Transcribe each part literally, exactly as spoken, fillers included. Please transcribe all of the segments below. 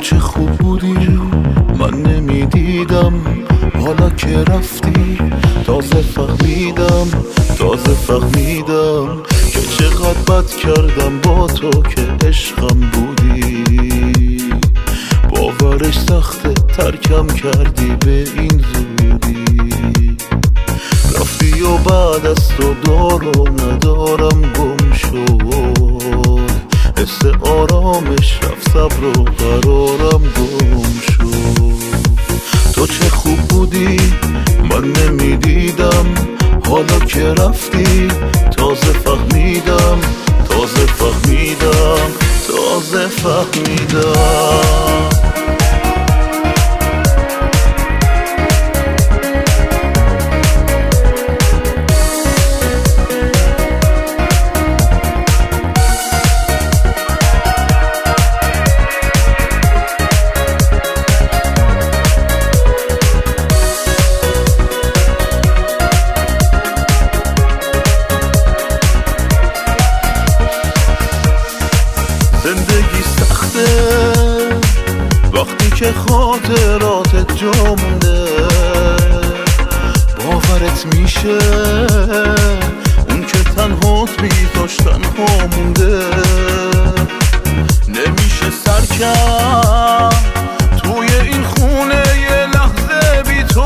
چه خوب بودی من نمیدیدم، حالا که رفتی تازه فهمیدم، تازه فهمیدم که چقدر بد کردم با تو که عشقم بودی. باورش سخته ترکم کردی به این زودی، رفتی و بعد از تو دار و ندارم گم شد، حس آرامش رفت صبر و قرارم گم شد. تو چه خوب بودی من نمیدیدم، حالا که رفتی تازه فهمیدم، تازه فهمیدم، تازه فهمیدم. زندگی سخته وقتی که خاطراتت جا مونده، باورت میشه اون که تنهات بی داشت تنها مونده. نمیشه سر کرد توی این خونه یه لحظه بی تو،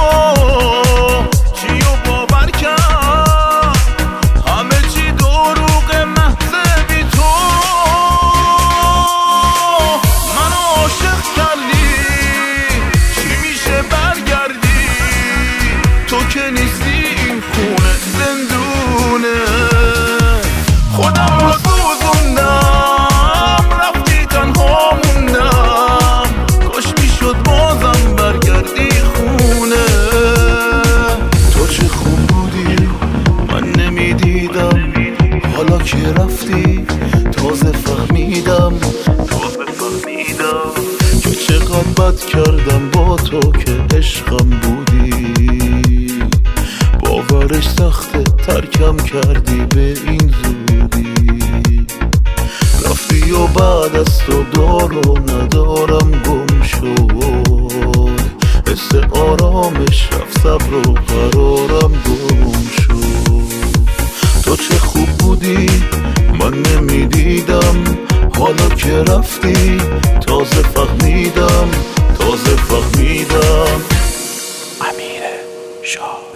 چیو باور کرد همه چی دروغ محض بی تو. تو که نیستی این خونه زندونه، خودم رو سوزوندم رفتی تنها موندم، کاش میشد بازم برگردی خونه. تو چه خوب بودی من نمیدیدم، حالا که رفتی تازه فهمیدم، تازه فهمیدم که چقدر بد کردم با تو که عشقم بودی. باورش سخته ترکم کردی به این زودی، رفتی و بعد از تو دار و ندارم گم شد، حس آرامش رفت صبر و قرارم گم شد. تو چه خوب بودی من نمیدیدم، حالا که رفتی تازه فهمیدم، تازه فهمیدم. امیر شاه